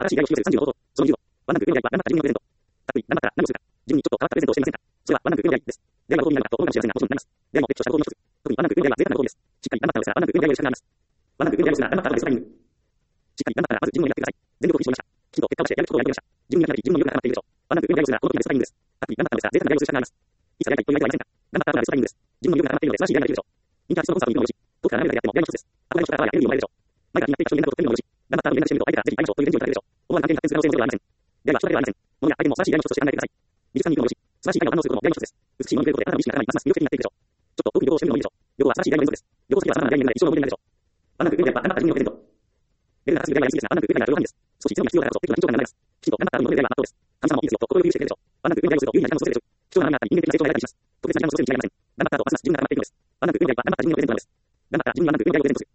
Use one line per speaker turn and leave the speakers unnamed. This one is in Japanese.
新しい依頼を使用する30の方法。その20を。ワンランク上の依頼は頑張った自分のプレゼント。ざっくり、頑張ったら何をするか。自分にちょっと変わったプレゼントをしてみませんか。それはワンランク上の依頼です。出会いがご褒美になるかと大いなる幸せな保証になります。出会いも別途したご褒美の一つ。特にワンランク上の依頼は贅沢なご褒美です。しっかり頑張ったのですが、ワンランク上の依頼をしたくなります。ワンランク上の依頼をするなら頑張った後でスタイミング。しっかり頑張ったらまず自分のやってください。全力を振り絞りました。きちんと結果を出してやることをやりました。自分にやり自分の欲が高まっているでしょう。ワンランク上の依頼をするならこの時までスタイミングです。ざっくり頑張ったのですが、贅沢な依頼をする資格があります。いつやりたいという依頼ではありませんか。頑張った後でスタイミングです。自分の欲が高まっているので素晴らしい依頼ができるでしょう。素晴らしい依頼が高まっているので素晴らしい依頼ができるでしょう。インターネットのコンサートにもよし、遠くから何かやっても依頼の一つです。憧れの人です。相手が気になっている人に連絡を取ってみるのもよし、頑張った後に連絡してみると相手がぜひ会いましょうという返事をいただけるでしょう。思わぬ関係に発展する可能性もゼロではありません。では、人だけではありません。物や相手も素晴らしい依頼の一つとして考えてください。美術館に行くのもよし、素晴らしい依頼を反応することも依頼の一つです。美しいものに触れることであなたの意識が高まり、ますます魅力的になっていくでしょう。ちょっと奥に旅行をしてみるのもいいでしょう。旅行は素晴らしい依頼の一つです。旅行先は様々な出会いになり一生の思い出になるでしょう。ワンランク上の依頼は頑張った自分のプレゼント。レベルが高すぎる依頼はやりすぎですが、ワンランク上の依頼は両範囲です。少し一度に必要だからこそ、適度な緊張感が生まれます。きちんと頑張った後の依頼はまっとうです。神様もいいですよと心を許してくれるでしょう。ワンランク上の依頼をすると有意な時間を過ごせるでしょう。貴重な波があったり、人間的な成長が得られたりします。特別な時間を過ごせるに違いありません。頑張った後、ますます自分が高まっていくのです。ワンランク上の依頼は頑張った自分のプレゼントなのです。頑張った自分にワンランク上の依頼をプレゼントする。